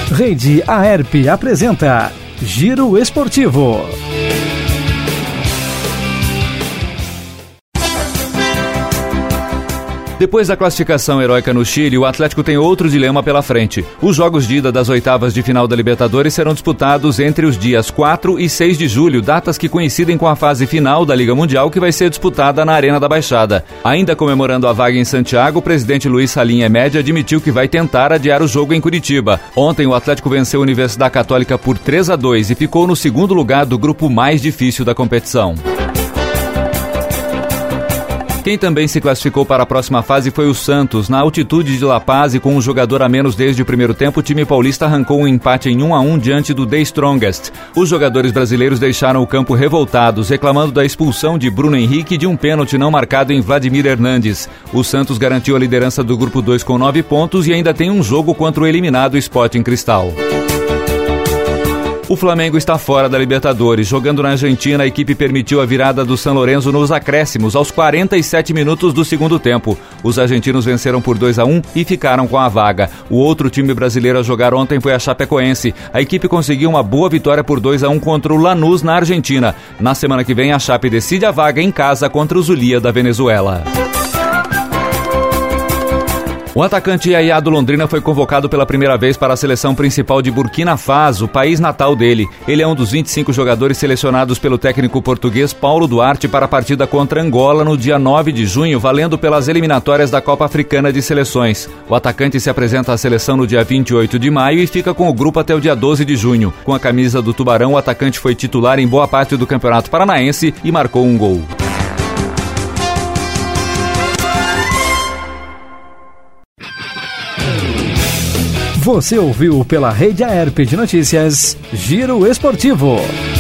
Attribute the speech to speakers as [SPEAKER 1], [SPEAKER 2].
[SPEAKER 1] Rede Aerp apresenta Giro Esportivo.
[SPEAKER 2] Depois da classificação heróica no Chile, o Atlético tem outro dilema pela frente. Os jogos de ida das oitavas de final da Libertadores serão disputados entre os dias 4 e 6 de julho, datas que coincidem com a fase final da Liga Mundial, que vai ser disputada na Arena da Baixada. Ainda comemorando a vaga em Santiago, o presidente Luiz Salim Emedia admitiu que vai tentar adiar o jogo em Curitiba. Ontem, o Atlético venceu a Universidade Católica por 3-2 e ficou no segundo lugar do grupo mais difícil da competição. Quem também se classificou para a próxima fase foi o Santos. Na altitude de La Paz e com um jogador a menos desde o primeiro tempo, o time paulista arrancou um empate em 1-1 diante do The Strongest. Os jogadores brasileiros deixaram o campo revoltados, reclamando da expulsão de Bruno Henrique e de um pênalti não marcado em Vladimir Hernandes. O Santos garantiu a liderança do grupo 2 com 9 pontos e ainda tem um jogo contra o eliminado Sporting Cristal. O Flamengo está fora da Libertadores. Jogando na Argentina, a equipe permitiu a virada do San Lorenzo nos acréscimos, aos 47 minutos do segundo tempo. Os argentinos venceram por 2-1 e ficaram com a vaga. O outro time brasileiro a jogar ontem foi a Chapecoense. A equipe conseguiu uma boa vitória por 2-1 contra o Lanús na Argentina. Na semana que vem, a Chape decide a vaga em casa contra o Zulia da Venezuela. O atacante Yaya do Londrina foi convocado pela primeira vez para a seleção principal de Burkina Faso, país natal dele. Ele é um dos 25 jogadores selecionados pelo técnico português Paulo Duarte para a partida contra Angola no dia 9 de junho, valendo pelas eliminatórias da Copa Africana de Seleções. O atacante se apresenta à seleção no dia 28 de maio e fica com o grupo até o dia 12 de junho. Com a camisa do Tubarão, o atacante foi titular em boa parte do Campeonato Paranaense e marcou um gol.
[SPEAKER 1] Você ouviu pela Rede Aerp de Notícias, Giro Esportivo.